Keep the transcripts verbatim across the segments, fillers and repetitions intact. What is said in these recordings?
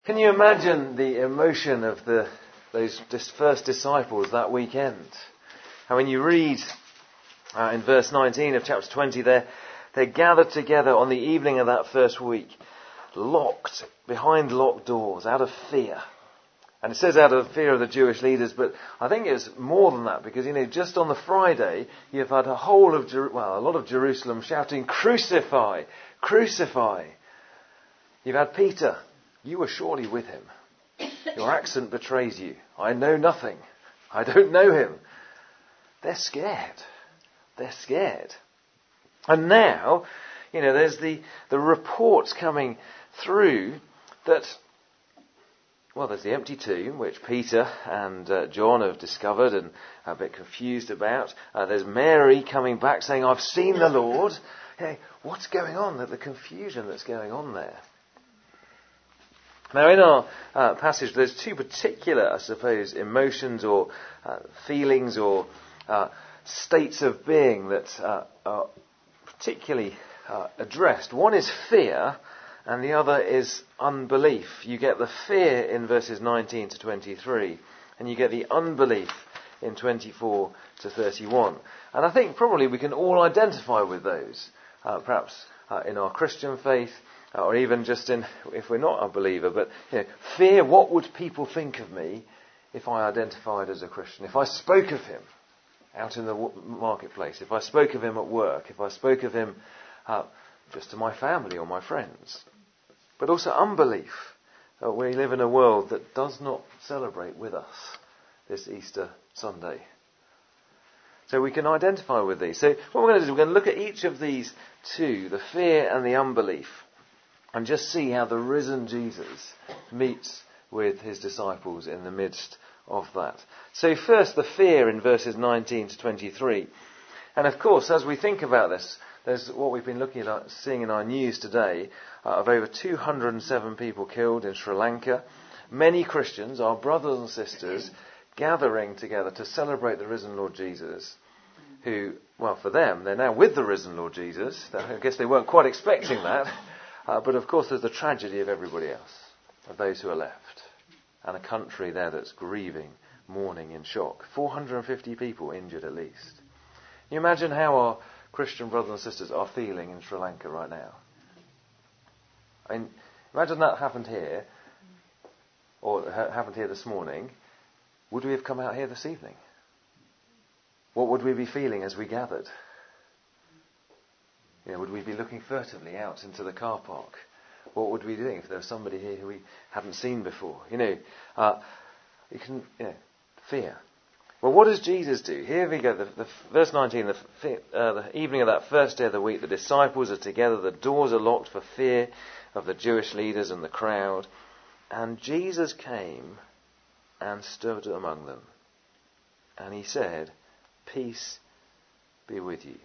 Can you imagine the emotion of the those dis- first disciples that weekend? And when you read uh, in verse nineteen of chapter twenty, they're, they're gathered together on the evening of that first week, locked behind locked doors, out of fear. And it says out of fear of the Jewish leaders, but I think it's more than that, because, you know, just on the Friday, you've had a whole of, Jer- well, a lot of Jerusalem shouting, "Crucify! Crucify!" You've had Peter. "You were surely with him. Your accent betrays you. I know nothing. I don't know him." They're scared. They're scared. And now, you know, there's the, the reports coming through that, well, there's the empty tomb, which Peter and uh, John have discovered and are a bit confused about. Uh, there's Mary coming back saying, "I've seen the Lord." Hey, what's going on? The, the confusion that's going on there. Now, in our uh, passage, there's two particular, I suppose, emotions or uh, feelings or uh, states of being that uh, are particularly uh, addressed. One is fear, and the other is unbelief. You get the fear in verses nineteen to twenty-three, and you get the unbelief in twenty-four to thirty-one. And I think probably we can all identify with those, uh, perhaps uh, in our Christian faith, or even just in, if we're not a believer, but, you know, fear, what would people think of me if I identified as a Christian? If I spoke of him out in the marketplace, if I spoke of him at work, if I spoke of him uh, just to my family or my friends. But also unbelief. Uh, we live in a world that does not celebrate with us this Easter Sunday. So we can identify with these. So what we're going to do is we're going to look at each of these two, the fear and the unbelief, and just see how the risen Jesus meets with his disciples in the midst of that. So first, the fear in verses nineteen to twenty-three. And of course, as we think about this, there's what we've been looking at, seeing in our news today, uh, of over two hundred seven people killed in Sri Lanka. Many Christians, our brothers and sisters, gathering together to celebrate the risen Lord Jesus, who, well, for them, they're now with the risen Lord Jesus. I guess they weren't quite expecting that. Uh, but of course there's the tragedy of everybody else, of those who are left, and a country there that's grieving, mourning in shock. four hundred fifty people injured at least. Can you imagine how our Christian brothers and sisters are feeling in Sri Lanka right now? I mean, imagine that happened here, or ha- happened here this morning. Would we have come out here this evening? What would we be feeling as we gathered? You know, would we be looking furtively out into the car park? What would we be doing if there was somebody here who we hadn't seen before? You know, uh, you can, you know, fear. Well, what does Jesus do? Here we go, the, the verse nineteen, the, uh, the evening of that first day of the week, the disciples are together, the doors are locked for fear of the Jewish leaders and the crowd. And Jesus came and stood among them. And he said, "Peace be with you."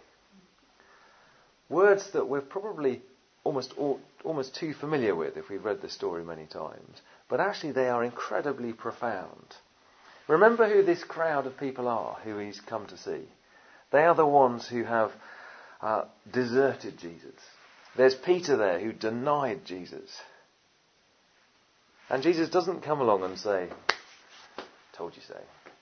Words that we're probably almost all, almost too familiar with if we've read the story many times. But actually they are incredibly profound. Remember who this crowd of people are who he's come to see. They are the ones who have uh, deserted Jesus. There's Peter there who denied Jesus. And Jesus doesn't come along and say, "Told you so."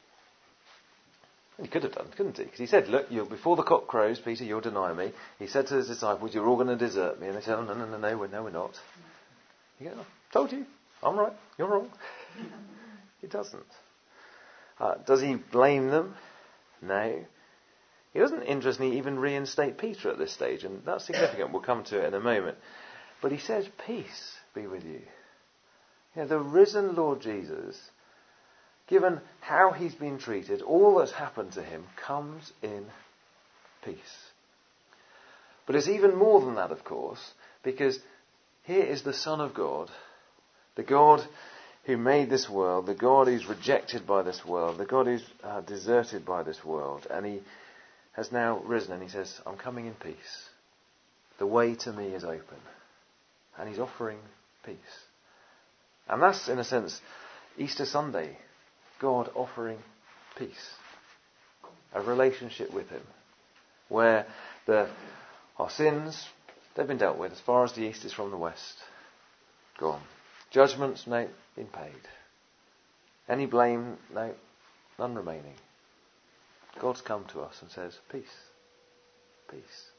He could have done, couldn't he? Because he said, "Look, you're, before the cock crows, Peter, you'll deny me." He said to his disciples, "You're all going to desert me." And they said, "Oh, no, no, no, no, we're, no, we're not." He goes, "Oh, told you. I'm right. You're wrong." He doesn't. Uh, does he blame them? No. He doesn't, interestingly, even reinstate Peter at this stage. And that's significant. We'll come to it in a moment. But he says, "Peace be with you." You know, the risen Lord Jesus, given how he's been treated, all that's happened to him, comes in peace. But it's even more than that, of course, because here is the Son of God, the God who made this world, the God who's rejected by this world, the God who's uh, deserted by this world, and he has now risen and he says, "I'm coming in peace. The way to me is open." And he's offering peace. And that's, in a sense, Easter Sunday. God offering peace, a relationship with him, where the, our sins, they've been dealt with as far as the east is from the west. Gone. Judgments, no, been paid. Any blame, no, none remaining. God's come to us and says, peace, peace.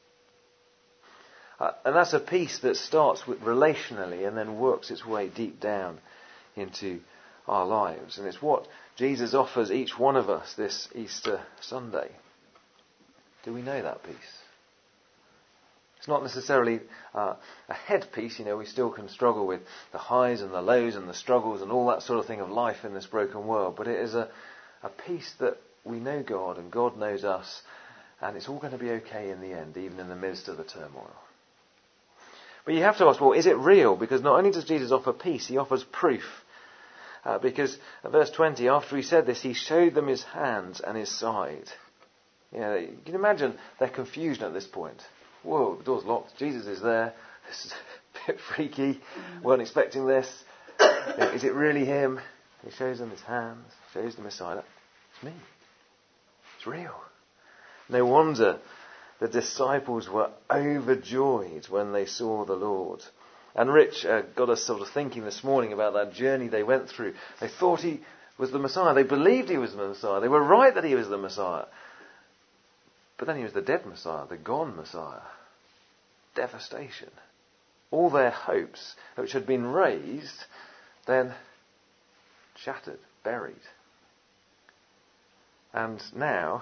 Uh, and that's a peace that starts with relationally and then works its way deep down into our lives. And it's what Jesus offers each one of us this Easter Sunday. Do we know that peace? It's not necessarily uh, a head peace. You know, we still can struggle with the highs and the lows and the struggles and all that sort of thing of life in this broken world. But it is a, a peace that we know God and God knows us, and it's all going to be okay in the end, even in the midst of the turmoil. But you have to ask, well, is it real? Because not only does Jesus offer peace, he offers proof. Uh, because at verse twenty, after he said this, he showed them his hands and his side. You know, you can imagine their confusion at this point. Whoa, the door's locked. Jesus is there. This is a bit freaky. Weren't expecting this. You know, is it really him? He shows them his hands, shows them his side. It's me. It's real. No wonder the disciples were overjoyed when they saw the Lord. And Rich uh, got us sort of thinking this morning about that journey they went through. They thought he was the Messiah. They believed he was the Messiah. They were right that he was the Messiah. But then he was the dead Messiah, the gone Messiah. Devastation. All their hopes, which had been raised, then shattered, buried. And now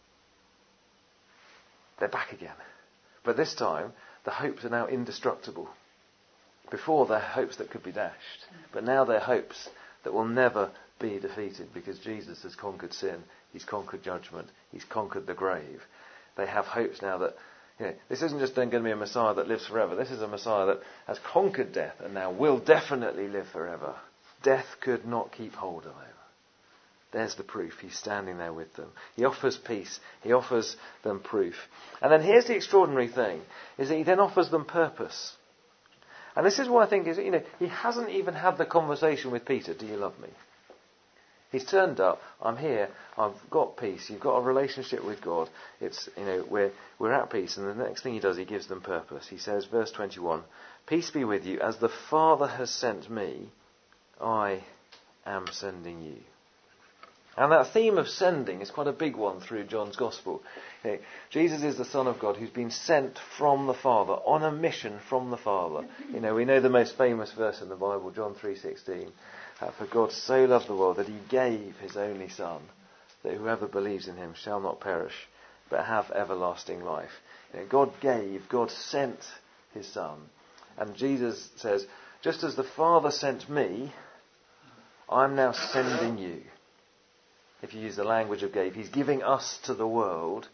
they're back again. But this time, the hopes are now indestructible. Before, they're hopes that could be dashed. But now they're hopes that will never be defeated, because Jesus has conquered sin. He's conquered judgment. He's conquered the grave. They have hopes now that, you know, this isn't just then going to be a Messiah that lives forever. This is a Messiah that has conquered death and now will definitely live forever. Death could not keep hold of him. There's the proof. He's standing there with them. He offers peace. He offers them proof. And then here's the extraordinary thing, is that he then offers them purpose. And this is what I think is, you know, he hasn't even had the conversation with Peter, do you love me? He's turned up, I'm here, I've got peace, you've got a relationship with God, it's, you know, we're, we're at peace. And the next thing he does, he gives them purpose. He says, verse twenty-one, peace be with you, as the Father has sent me, I am sending you. And that theme of sending is quite a big one through John's Gospel. You know, Jesus is the Son of God who's been sent from the Father, on a mission from the Father. You know, we know the most famous verse in the Bible, John three sixteen. Uh, For God so loved the world that he gave his only Son, that whoever believes in him shall not perish, but have everlasting life. You know, God gave, God sent his Son. And Jesus says, just as the Father sent me, I'm now sending you. If you use the language of gave, he's giving us to the world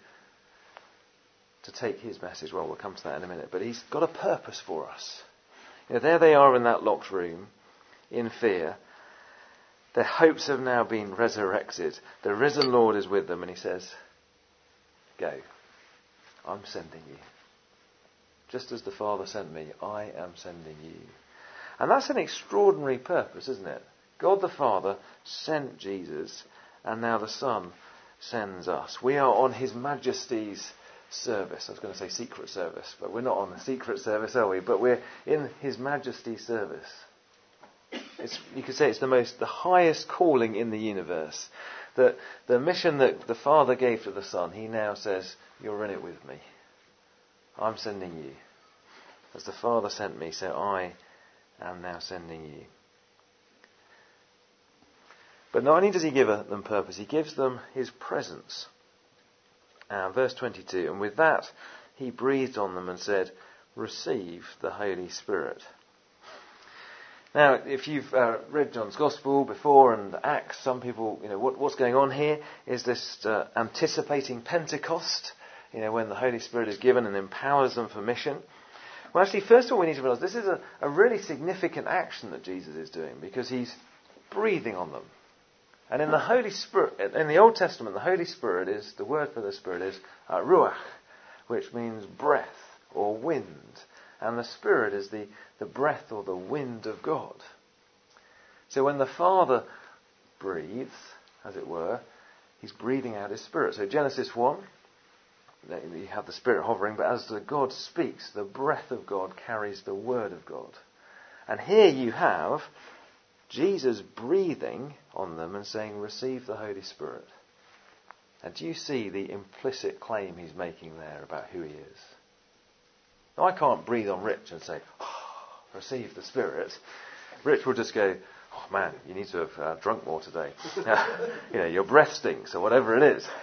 to take his message. Well, we'll come to that in a minute. But he's got a purpose for us. You know, there they are in that locked room, in fear. Their hopes have now been resurrected. The risen Lord is with them, and he says, go. I'm sending you. Just as the Father sent me, I am sending you. And that's an extraordinary purpose, isn't it? God the Father sent Jesus, and now the Son sends us. We are on his Majesty's service. I was going to say secret service, but we're not on the secret service, are we? But we're in his Majesty's service. It's, you could say it's the most, the highest calling in the universe. The, the mission that the Father gave to the Son, he now says, you're in it with me. I'm sending you. As the Father sent me, so I am now sending you. But not only does he give them purpose, he gives them his presence. Uh, verse twenty-two, and with that he breathed on them and said, receive the Holy Spirit. Now, if you've uh, read John's Gospel before and Acts, some people, you know, what, what's going on here is this uh, anticipating Pentecost, you know, when the Holy Spirit is given and empowers them for mission. Well, actually, first of all, we need to realize this is a, a really significant action that Jesus is doing, because he's breathing on them. And in the Holy Spirit, in the Old Testament, the Holy Spirit is, the word for the Spirit is uh, ruach, which means breath or wind. And the Spirit is the, the breath or the wind of God. So when the Father breathes, as it were, he's breathing out his Spirit. So Genesis one, you have the Spirit hovering, but as the God speaks, the breath of God carries the Word of God. And here you have Jesus breathing on them and saying, receive the Holy Spirit. And do you see the implicit claim he's making there about who he is? Now, I can't breathe on Rich and say, oh, receive the Spirit. Rich will just go, oh man, you need to have uh, drunk more today. you know, your breath stinks or whatever it is.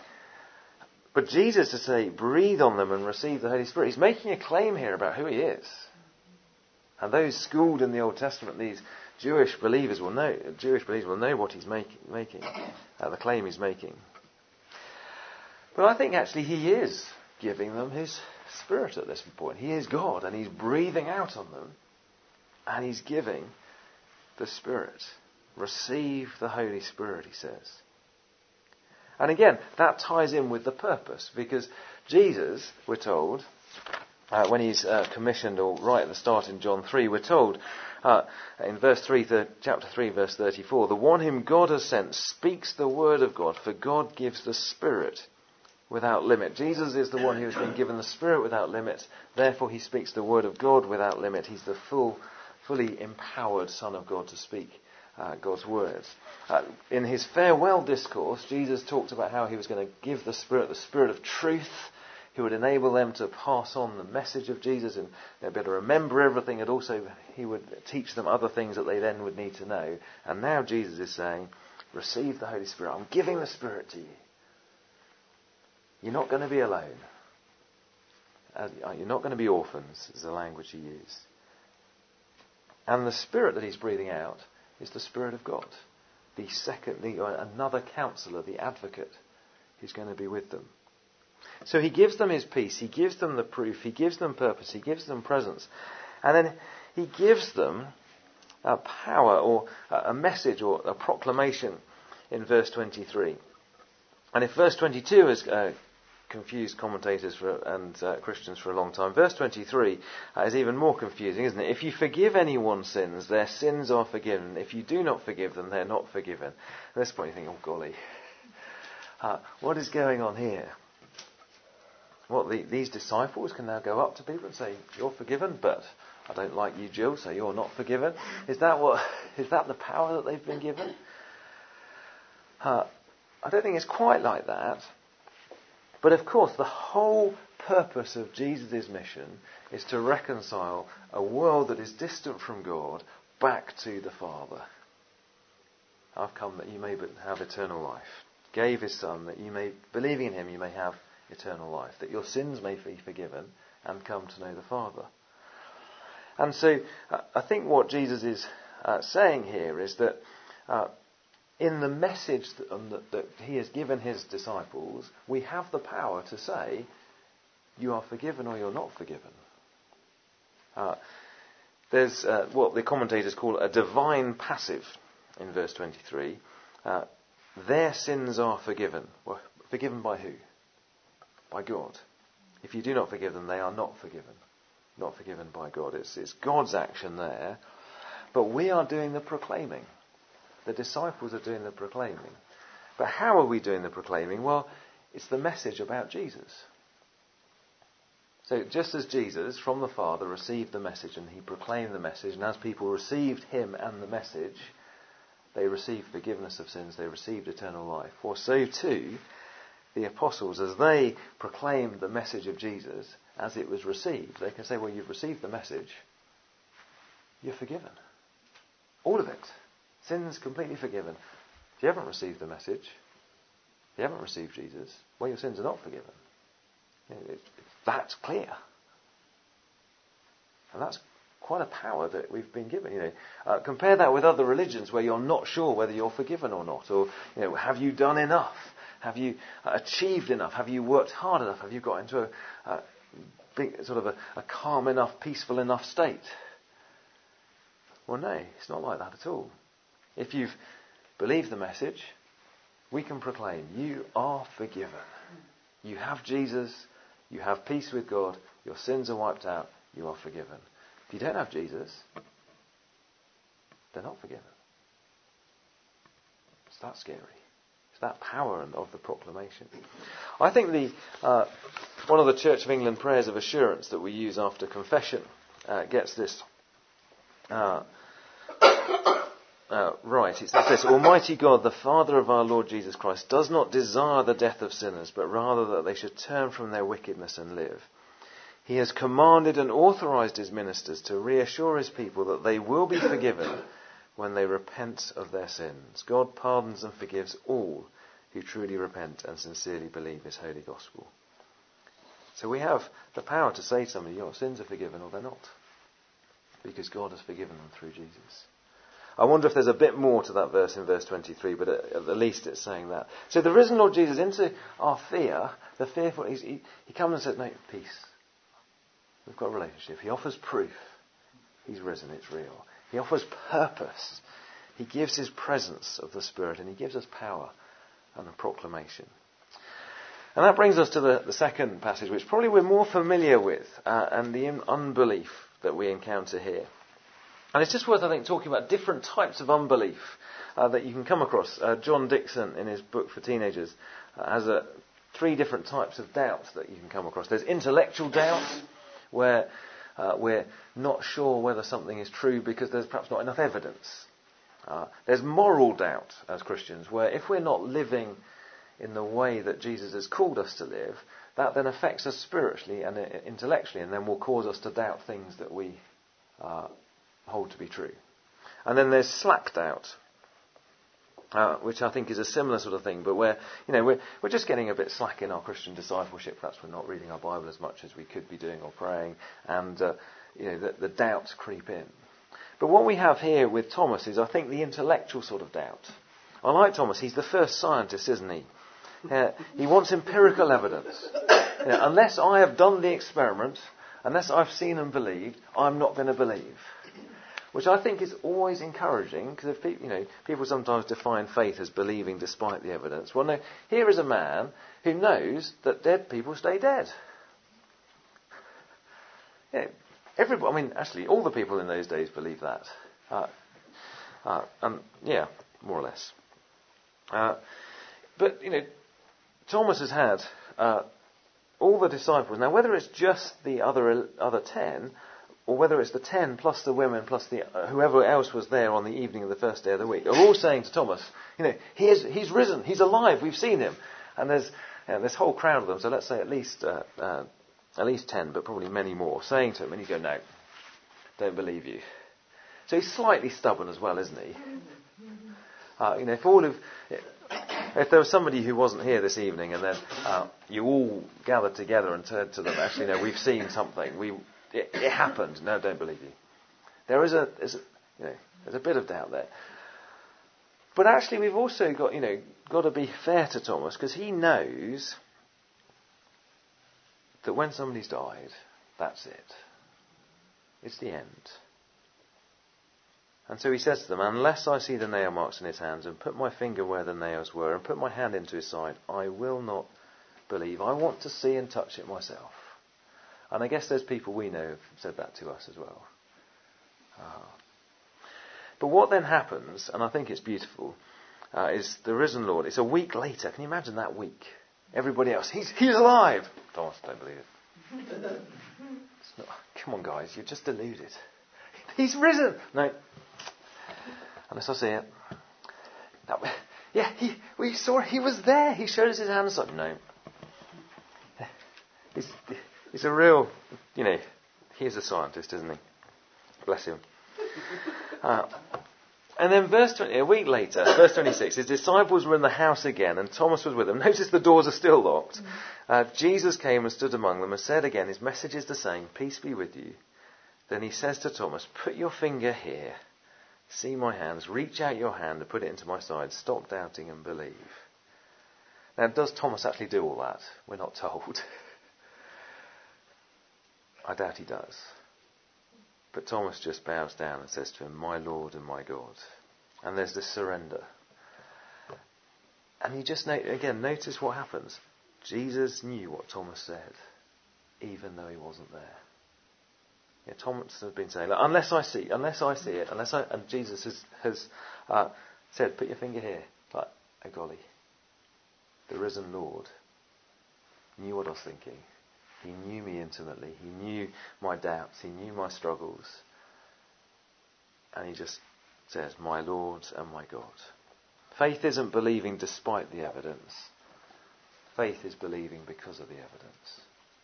But Jesus to say, breathe on them and receive the Holy Spirit, he's making a claim here about who he is. And those schooled in the Old Testament, these Jewish believers will know, Jewish believers will know what he's make, making, uh, the claim he's making. But I think actually he is giving them his Spirit at this point. He is God and he's breathing out on them and he's giving the Spirit. Receive the Holy Spirit, he says. And again, that ties in with the purpose, because Jesus, we're told, uh, when he's uh, commissioned, or right at the start in John three, we're told uh, in verse three, th- chapter three, verse thirty-four, the one whom God has sent speaks the word of God, for God gives the Spirit without limit. Jesus is the one who has been given the Spirit without limit, therefore he speaks the word of God without limit. He's the full, fully empowered Son of God to speak Uh, God's words. Uh, in his farewell discourse, Jesus talked about how he was going to give the Spirit, the Spirit of truth, who would enable them to pass on the message of Jesus and they'd be able to remember everything, and also he would teach them other things that they then would need to know. And now Jesus is saying, receive the Holy Spirit. I'm giving the Spirit to you. You're not going to be alone. Uh, you're not going to be orphans, is the language he used. And the Spirit that he's breathing out is the Spirit of God, the second, the, uh, another counsellor, the advocate, who's going to be with them. So he gives them his peace, he gives them the proof, he gives them purpose, he gives them presence, and then he gives them a power or a message or a proclamation in verse twenty-three. And if verse twenty-two has uh, confused commentators for, and uh, Christians for a long time, verse twenty-three uh, is even more confusing, isn't it? If you forgive anyone's sins, their sins are forgiven. If you do not forgive them, they're not forgiven. At this point you think, oh golly, uh, what is going on here? What, the, these disciples can now go up to people and say, you're forgiven, but I don't like you, Jill, so you're not forgiven. Is that what? Is that the power that they've been given? Uh, I don't think it's quite like that. But of course, the whole purpose of Jesus' mission is to reconcile a world that is distant from God back to the Father. I've come that you may have eternal life. Gave his Son that you may, believing in him, you may have eternal life. That your sins may be forgiven and come to know the Father. And so uh, I think what Jesus is uh, saying here is that uh, in the message that, um, that, that he has given his disciples, we have the power to say, you are forgiven or you're not forgiven. Uh, there's uh, what the commentators call a divine passive in verse twenty-three. Uh, their sins are forgiven. Well, forgiven by who? By God. If you do not forgive them, they are not forgiven. Not forgiven by God. It's, it's God's action there. But we are doing the proclaiming. The disciples are doing the proclaiming. But how are we doing the proclaiming? Well, it's the message about Jesus. So just as Jesus from the Father received the message and he proclaimed the message, and as people received him and the message, they received forgiveness of sins, they received eternal life. For so too, the apostles, as they proclaimed the message of Jesus as it was received, they can say, well, you've received the message, you're forgiven. All of it. Sins completely forgiven. If you haven't received the message, if you haven't received Jesus, well, your sins are not forgiven. You know, it, that's clear. And that's quite a power that we've been given. You know, uh, compare that with other religions where you're not sure whether you're forgiven or not, or you know, have you done enough? Have you uh, achieved enough? Have you worked hard enough? Have you got into a, a big, sort of a, a calm enough, peaceful enough state? Well, no, it's not like that at all. If you've believed the message, we can proclaim, you are forgiven. You have Jesus, you have peace with God, your sins are wiped out, you are forgiven. If you don't have Jesus, they're not forgiven. It's that scary. It's that power of the proclamation. I think the uh, one of the Church of England prayers of assurance that we use after confession uh, gets this Uh, uh, right, it says this: Almighty God, the Father of our Lord Jesus Christ, does not desire the death of sinners, but rather that they should turn from their wickedness and live. He has commanded and authorized his ministers to reassure his people that they will be forgiven when they repent of their sins. God pardons and forgives all who truly repent and sincerely believe his holy gospel. So we have the power to say to somebody, your sins are forgiven or they're not, because God has forgiven them through Jesus. I wonder if there's a bit more to that verse in verse twenty-three, but at, at the least it's saying that. So the risen Lord Jesus, into our fear, the fearful, he, he comes and says, no, peace. We've got a relationship. He offers proof. He's risen, it's real. He offers purpose. He gives his presence of the Spirit, and he gives us power and a proclamation. And that brings us to the, the second passage, which probably we're more familiar with, uh, and the unbelief that we encounter here. And it's just worth, I think, talking about different types of unbelief uh, that you can come across. Uh, John Dixon, in his book for teenagers, uh, has a, three different types of doubt that you can come across. There's intellectual doubt, where uh, we're not sure whether something is true because there's perhaps not enough evidence. Uh, there's moral doubt as Christians, where if we're not living in the way that Jesus has called us to live, that then affects us spiritually and intellectually, and then will cause us to doubt things that we uh, hold to be true. And then there's slack doubt, uh, which I think is a similar sort of thing, but where, you know, we're, we're just getting a bit slack in our Christian discipleship. Perhaps we're not reading our Bible as much as we could be doing or praying, and uh, you know, the, the doubts creep in. But what we have here with Thomas is, I think, the intellectual sort of doubt. I like Thomas. He's the first scientist, isn't he? Uh, he wants empirical evidence. You know, unless I have done the experiment, unless I've seen and believed, I'm not going to believe. Which I think is always encouraging, because if people, you know, people sometimes define faith as believing despite the evidence. Well, no, here is a man who knows that dead people stay dead. You know, everybody, I mean, actually, all the people in those days believed that. Uh, uh, and yeah, more or less. Uh, but, you know, Thomas has had uh, all the disciples. Now, whether it's just the other other ten, or whether it's the ten plus the women plus the uh, whoever else was there on the evening of the first day of the week, are all saying to Thomas, you know, he is, he's risen, he's alive, we've seen him. And there's you know, this whole crowd of them, so let's say at least uh, uh, at least ten, but probably many more, saying to him, and he's going, no, don't believe you. So he's slightly stubborn as well, isn't he? Uh, you know, if all of if there was somebody who wasn't here this evening, and then uh, you all gathered together and turned to them, actually, no, we've seen something. We it, it happened. No, don't believe you. There is a, is a you know, there's a bit of doubt there. But actually, we've also got you know got to be fair to Thomas, because he knows that when somebody's died, that's it. It's the end. And so he says to them, unless I see the nail marks in his hands and put my finger where the nails were and put my hand into his side, I will not believe. I want to see and touch it myself. And I guess there's people we know have said that to us as well. Uh, but what then happens, and I think it's beautiful, uh, is the risen Lord. It's a week later. Can you imagine that week? Everybody else, he's, he's alive. Thomas, don't believe it. It's not, come on, guys, you're just deluded. He's risen. No. Unless I see it. No. Yeah, he, we saw he was there. He showed us his hands. Like, no. He's, he's a real, you know, he's a scientist, isn't he? Bless him. Uh, and then verse twenty, a week later, verse twenty-six, his disciples were in the house again and Thomas was with them. Notice the doors are still locked. Uh, Jesus came and stood among them and said again, his message is the same, peace be with you. Then he says to Thomas, put your finger here, see my hands, reach out your hand and put it into my side, stop doubting and believe. Now, does Thomas actually do all that? We're not told. I doubt he does. But Thomas just bows down and says to him, my Lord and my God. And there's this surrender. And you just, note, again, notice what happens. Jesus knew what Thomas said, even though he wasn't there. Yeah, Thomas has been saying, unless I see, unless I see it, unless I, and Jesus has, has uh, said, put your finger here. Like, oh golly, the risen Lord knew what I was thinking. He knew me intimately. He knew my doubts. He knew my struggles. And he just says, my Lord and my God. Faith isn't believing despite the evidence. Faith is believing because of the evidence.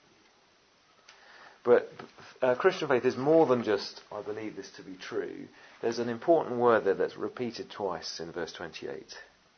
But uh, Christian faith is more than just, I believe this to be true. There's an important word there that's repeated twice in verse twenty-eight.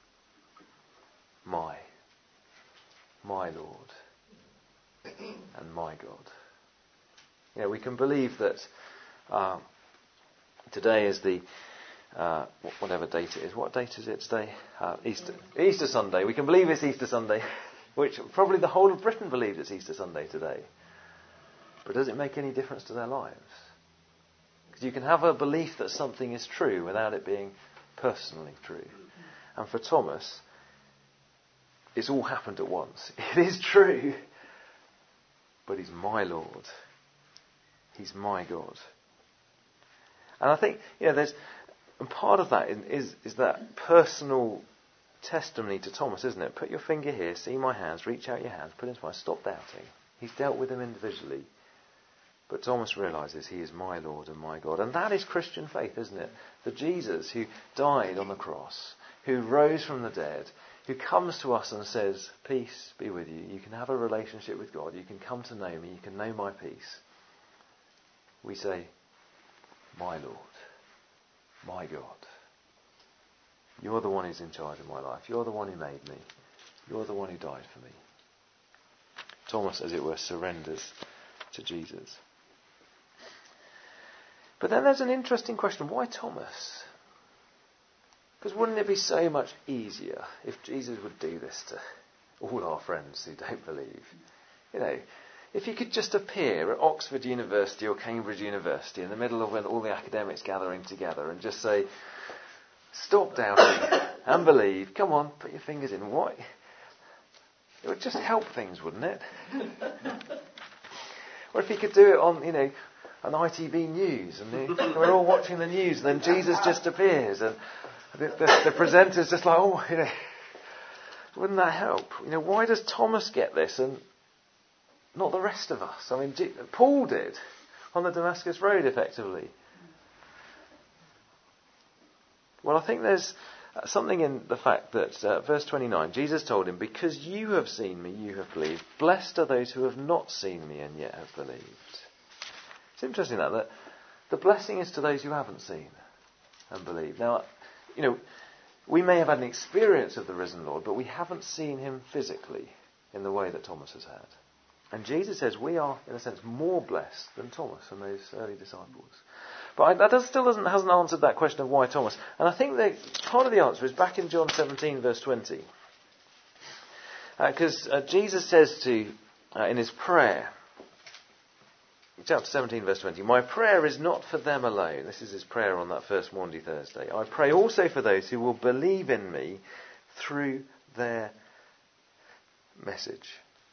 My. My Lord. And my God. Yeah, we can believe that uh, today is the, uh, whatever date it is. What date is it today? Uh, Easter, Easter Sunday. We can believe it's Easter Sunday, which probably the whole of Britain believes it's Easter Sunday today. But does it make any difference to their lives? Because you can have a belief that something is true without it being personally true. And for Thomas, it's all happened at once. It is true, but he's my Lord. He's my God. And I think, you know, there's, and part of that is, is that personal testimony to Thomas, isn't it? Put your finger here, see my hands, reach out your hands, put it into mine, stop doubting. He's dealt with them individually. But Thomas realises he is my Lord and my God. And that is Christian faith, isn't it? The Jesus who died on the cross, who rose from the dead, who comes to us and says, peace be with you. You can have a relationship with God. You can come to know me. You can know my peace. We say, my Lord, my God. You're the one who's in charge of my life. You're the one who made me. You're the one who died for me. Thomas, as it were, surrenders to Jesus. But then there's an interesting question. Why Thomas? Because wouldn't it be so much easier if Jesus would do this to all our friends who don't believe? You know, if he could just appear at Oxford University or Cambridge University in the middle of when all the academics gathering together and just say, stop doubting and believe. Come on, put your fingers in. What? It would just help things, wouldn't it? Or if he could do it on, you know, on I T V News, and the, we're all watching the news, and then Jesus just appears, and the, the, the presenter's just like, oh, you know, wouldn't that help? You know, why does Thomas get this and not the rest of us? I mean, G- Paul did on the Damascus Road, effectively. Well, I think there's something in the fact that, uh, verse twenty-nine, Jesus told him, because you have seen me, you have believed. Blessed are those who have not seen me and yet have believed. It's interesting that, that the blessing is to those who haven't seen and believed. Now, you know, we may have had an experience of the risen Lord, but we haven't seen him physically in the way that Thomas has had. And Jesus says we are, in a sense, more blessed than Thomas and those early disciples. But I, that does, still doesn't, hasn't answered that question of why Thomas. And I think that part of the answer is back in John seventeen, verse twenty. Because uh, uh, Jesus says to, uh, in his prayer, chapter seventeen, verse twenty, my prayer is not for them alone. This is his prayer on that first Maundy Thursday. I pray also for those who will believe in me through their message.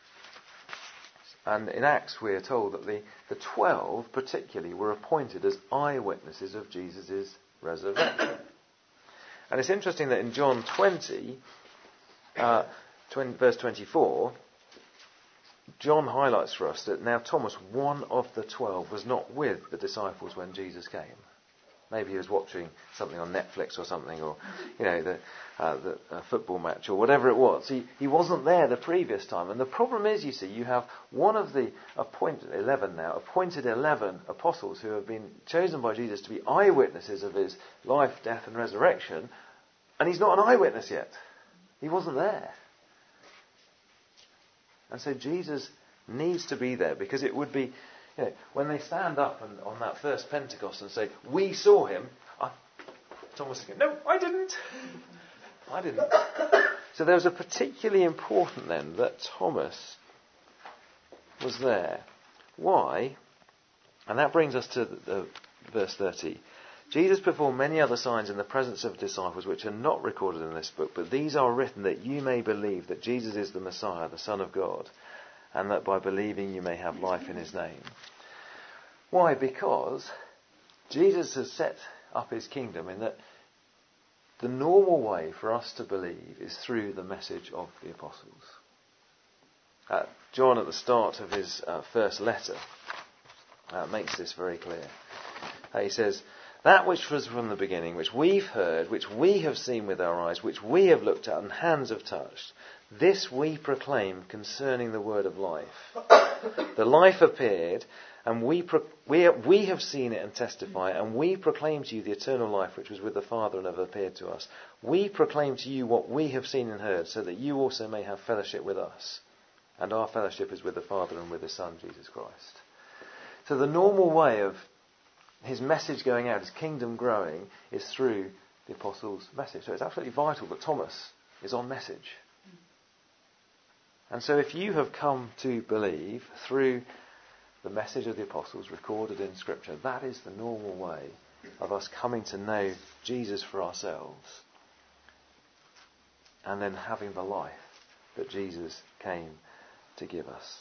And in Acts we are told that the, the twelve particularly were appointed as eyewitnesses of Jesus' resurrection. And it's interesting that in John twenty, uh, twenty, verse twenty-four, John highlights for us that now Thomas, one of the twelve, was not with the disciples when Jesus came. Maybe he was watching something on Netflix or something, or you know, the, uh, the uh, football match or whatever it was. He, he wasn't there the previous time. And the problem is, you see, you have one of the appointed, eleven now, appointed eleven apostles who have been chosen by Jesus to be eyewitnesses of his life, death and resurrection, and he's not an eyewitness yet. He wasn't there. And so Jesus needs to be there, because it would be, you know, when they stand up and, on that first Pentecost and say, we saw him, I, Thomas is going, no, I didn't. I didn't. So there was a particularly important then that Thomas was there. Why? And that brings us to the, the verse thirty. Jesus performed many other signs in the presence of disciples which are not recorded in this book, but these are written that you may believe that Jesus is the Messiah, the Son of God, and that by believing you may have life in his name. Why? Because Jesus has set up his kingdom in that the normal way for us to believe is through the message of the apostles. Uh, John, at the start of his uh, first letter, uh, makes this very clear. Uh, he says, That which was from the beginning, which we've heard, which we have seen with our eyes, which we have looked at and hands have touched, this we proclaim concerning the word of life. The life appeared, and we, pro- we, we have seen it and testify, and we proclaim to you the eternal life which was with the Father and have appeared to us. We proclaim to you what we have seen and heard, so that you also may have fellowship with us. And our fellowship is with the Father and with His Son, Jesus Christ. So the normal way of His message going out, His kingdom growing, is through the Apostles' message. So it's absolutely vital that Thomas is on message. And so if you have come to believe through the message of the Apostles recorded in Scripture, that is the normal way of us coming to know Jesus for ourselves and then having the life that Jesus came to give us.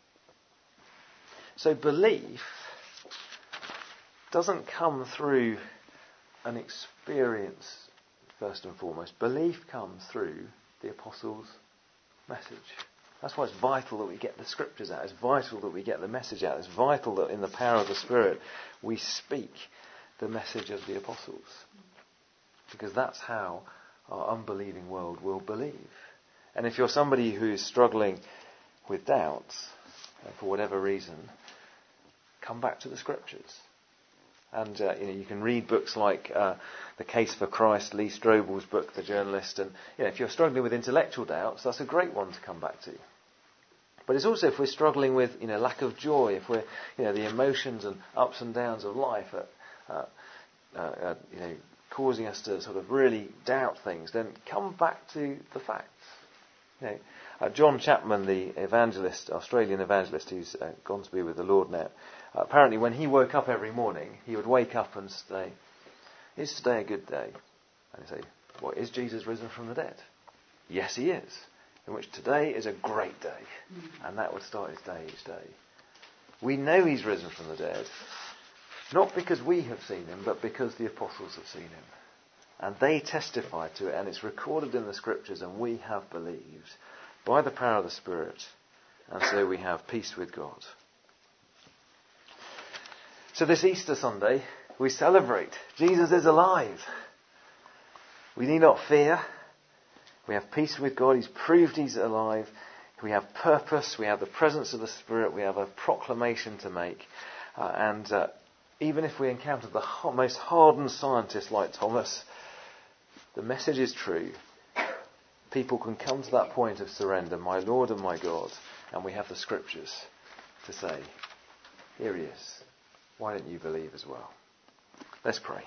So belief doesn't come through an experience first and foremost. Belief comes through the Apostles' message. That's why it's vital that we get the Scriptures out. It's vital that we get the message out. It's vital that in the power of the Spirit we speak the message of the Apostles. Because that's how our unbelieving world will believe. And if you're somebody who is struggling with doubts, for whatever reason, come back to the Scriptures. And uh, you know, you can read books like uh, The Case for Christ, Lee Strobel's book, The Journalist. And you know, if you're struggling with intellectual doubts, that's a great one to come back to. But it's also if we're struggling with you know lack of joy, if we're you know the emotions and ups and downs of life are uh, uh, uh, you know causing us to sort of really doubt things, then come back to the facts. You know, uh, John Chapman, the evangelist, Australian evangelist, who's uh, gone to be with the Lord now. Uh, apparently, when he woke up every morning, he would wake up and say, "Is today a good day?" And he'd say, "Well, is Jesus risen from the dead?" "Yes, he is." In which today is a great day. And that would start his day each day. We know he's risen from the dead, not because we have seen him, but because the apostles have seen him. And they testified to it, and it's recorded in the Scriptures, and we have believed by the power of the Spirit. And so we have peace with God. So this Easter Sunday, we celebrate Jesus is alive. We need not fear. We have peace with God. He's proved he's alive. We have purpose. We have the presence of the Spirit. We have a proclamation to make. Uh, and uh, even if we encounter the ho- most hardened scientist like Thomas, the message is true. People can come to that point of surrender, my Lord and my God, and we have the Scriptures to say, here he is. Why don't you believe as well? Let's pray.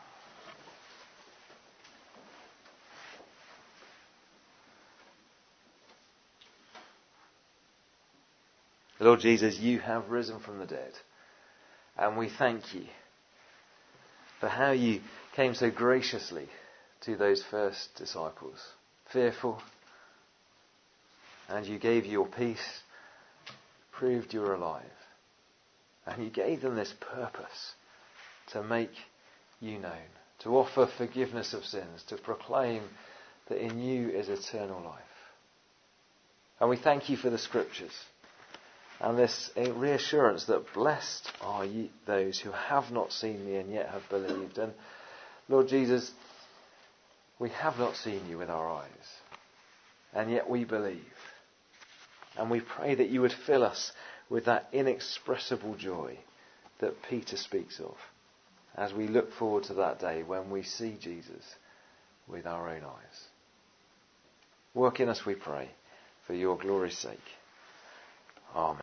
Lord Jesus, you have risen from the dead. And we thank you for how you came so graciously to those first disciples. Fearful. And you gave your peace. Proved you were alive. And you gave them this purpose to make you known. To offer forgiveness of sins. To proclaim that in you is eternal life. And we thank you for the Scriptures. And this reassurance that blessed are ye those who have not seen me and yet have believed. And Lord Jesus, we have not seen you with our eyes. And yet we believe. And we pray that you would fill us with that inexpressible joy that Peter speaks of. As we look forward to that day when we see Jesus with our own eyes. Work in us, we pray, for your glory's sake. Amen.